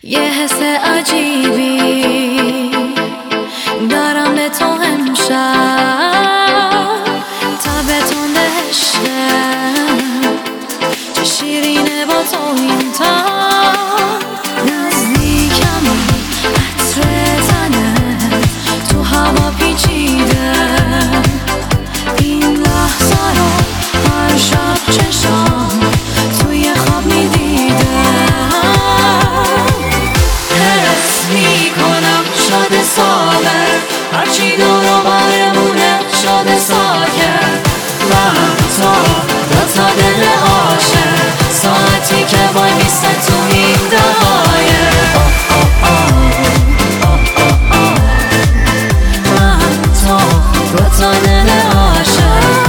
یه حس عجیبی دارم به تو امشب، تب تنده عشقم چه شیرینه با تو این تب. نزدیکمی عطر تنت تو هوا پیچیده، این لحظه رو هر شب چشام توی خواب میدیدم. حس میکنم شده ساله، هرچی دور و برمونه شده ساکت. من تو دوتا دل عاشق، ساعتی که وای میسته تو این دقایق. من تو دوتا دل عاشق.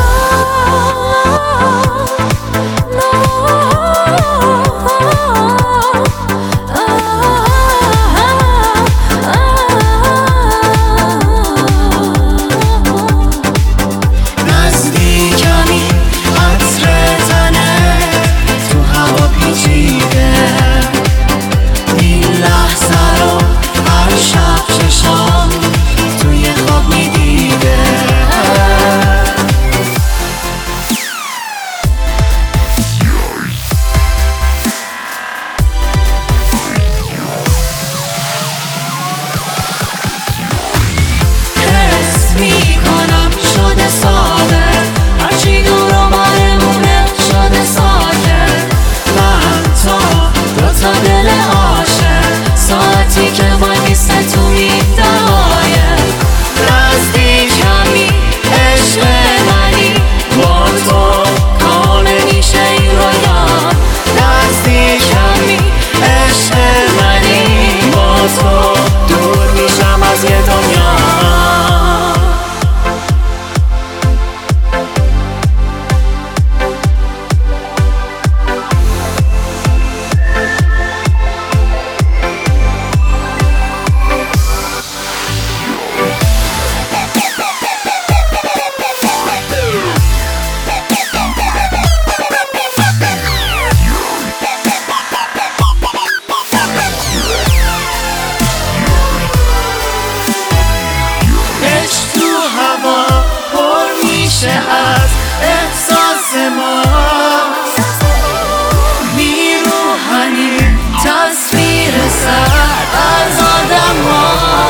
از احساس ما بیروحانی تصویر سر از آدم ها.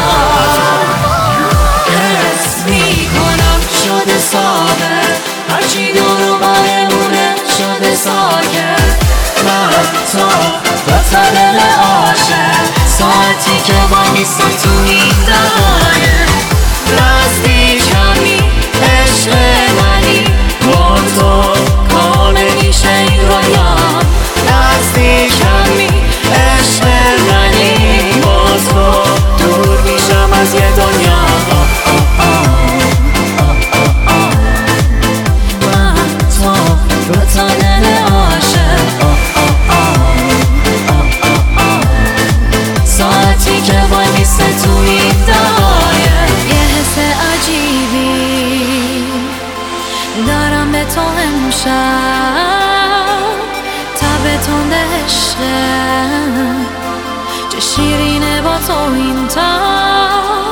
حس میکنم شده ساده، هرچی دور و برمونه شده ساکت. من تو دوتا دل عاشق، ساعتی که وای میسته تو این دقایق. نزدیکمی عشق منی، با تو کامل میشه این رویا. نزدیکمی عشق منی، با تو دور میشم از یه دنیا. من تو دوتا دل عاشق، ساعتی که وای میسته تو این دقایق. یه حس عجیبی دارم به تو امشب، تب تنده عشقم چه شیرینه با تو این تب.